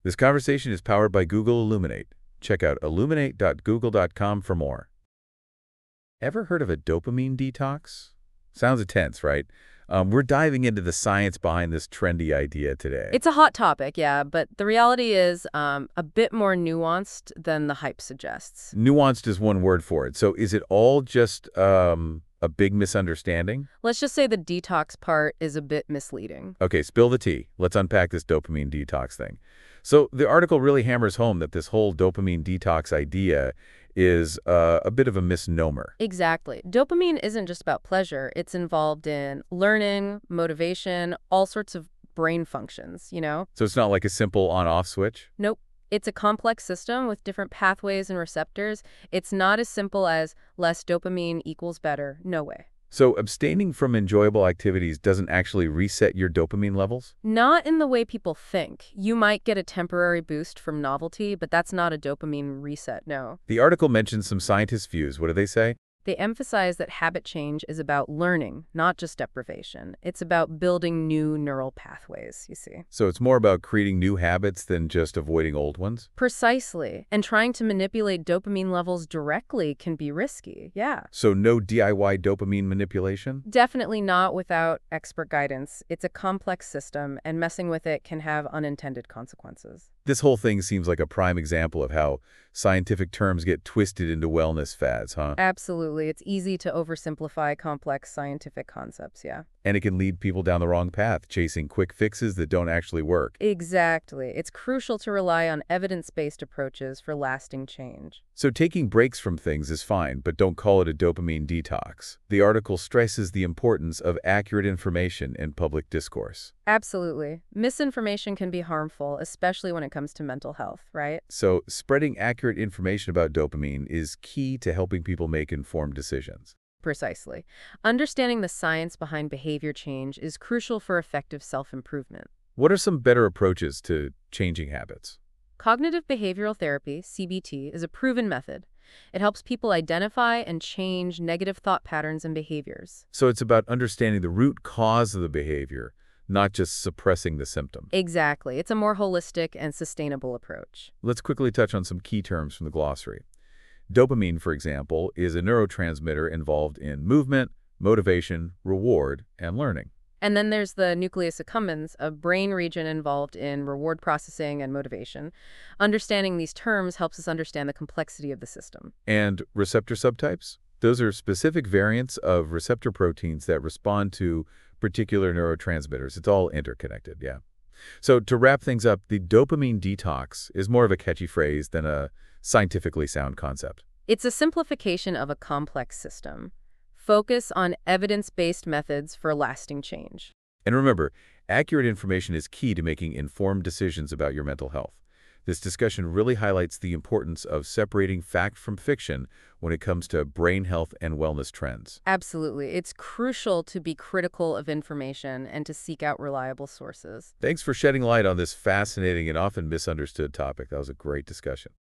This conversation is powered by Google Illuminate. Check out illuminate.google.com for more. Ever heard of a dopamine detox? Sounds intense, right? We're diving into the science behind this trendy idea today. It's a hot topic, yeah, but the reality is a bit more nuanced than the hype suggests. Nuanced is one word for it. So is it all just a big misunderstanding? Let's just say the detox part is a bit misleading. Okay, spill the tea. Let's unpack this dopamine detox thing. So the article really hammers home that this whole dopamine detox idea is a bit of a misnomer. Exactly. Dopamine isn't just about pleasure. It's involved in learning, motivation, all sorts of brain functions, you know? So it's not like a simple on-off switch? Nope. It's a complex system with different pathways and receptors. It's not as simple as less dopamine equals better. No way. So abstaining from enjoyable activities doesn't actually reset your dopamine levels? Not in the way people think. You might get a temporary boost from novelty, but that's not a dopamine reset, no. The article mentions some scientists' views. What do they say? They emphasize that habit change is about learning, not just deprivation. It's about building new neural pathways, you see. So it's more about creating new habits than just avoiding old ones? Precisely. And trying to manipulate dopamine levels directly can be risky, yeah. So no DIY dopamine manipulation? Definitely not without expert guidance. It's a complex system, and messing with it can have unintended consequences. This whole thing seems like a prime example of how scientific terms get twisted into wellness fads, huh? Absolutely. It's easy to oversimplify complex scientific concepts, yeah. And it can lead people down the wrong path, chasing quick fixes that don't actually work. Exactly. It's crucial to rely on evidence-based approaches for lasting change. So taking breaks from things is fine, but don't call it a dopamine detox. The article stresses the importance of accurate information in public discourse. Absolutely. Misinformation can be harmful, especially when it comes to mental health, right? So spreading accurate information about dopamine is key to helping people make informed decisions. Precisely. Understanding the science behind behavior change is crucial for effective self-improvement. What are some better approaches to changing habits? Cognitive behavioral therapy, CBT, is a proven method. It helps people identify and change negative thought patterns and behaviors. So it's about understanding the root cause of the behavior, not just suppressing the symptom. Exactly. It's a more holistic and sustainable approach. Let's quickly touch on some key terms from the glossary. Dopamine, for example, is a neurotransmitter involved in movement, motivation, reward, and learning. And then there's the nucleus accumbens, a brain region involved in reward processing and motivation. Understanding these terms helps us understand the complexity of the system. And receptor subtypes? Those are specific variants of receptor proteins that respond to particular neurotransmitters. It's all interconnected, yeah. So to wrap things up, the dopamine detox is more of a catchy phrase than a scientifically sound concept. It's a simplification of a complex system. Focus on evidence-based methods for lasting change. And remember, accurate information is key to making informed decisions about your mental health. This discussion really highlights the importance of separating fact from fiction when it comes to brain health and wellness trends. Absolutely. It's crucial to be critical of information and to seek out reliable sources. Thanks for shedding light on this fascinating and often misunderstood topic. That was a great discussion.